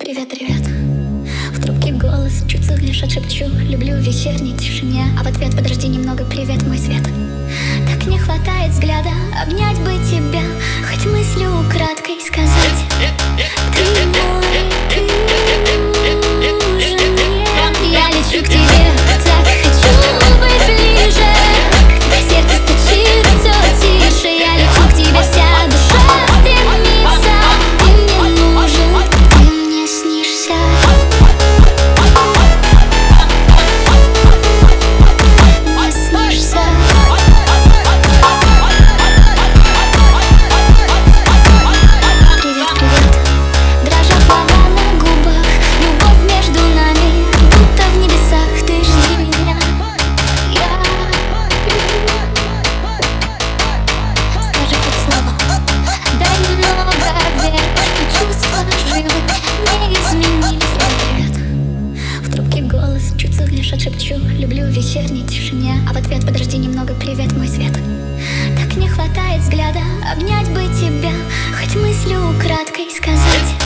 Привет, привет. В трубке голос, чуть слышат, шепчу: люблю в вечерней тишине. А в ответ: подожди немного, привет, мой свет. Так не хватает взгляда, обнять бы тебя, хоть мыслью украдкой сказать: ты мой, ты нужен мне. Я лечу к тебе, так хочу быть ближе. Когда сердце стучит все тише, я лечу к тебе, вся душа стремится. Ты мне нужен, ты мне снишься. Мне снишься. Привет, привет. Дрожат слова на губах, любовь между нами, будто в небесах. Ты жди меня, я люблю. Скажи хоть слово, дай немного веры, что чувства живы, не изменились. Привет, привет. В трубке голос, чуть слышат, шепчу: люблю в вечерней тишине. А в ответ: подожди немного, привет, мой свет. Так не хватает взгляда, обнять бы тебя, хоть мыслью украдкой сказать: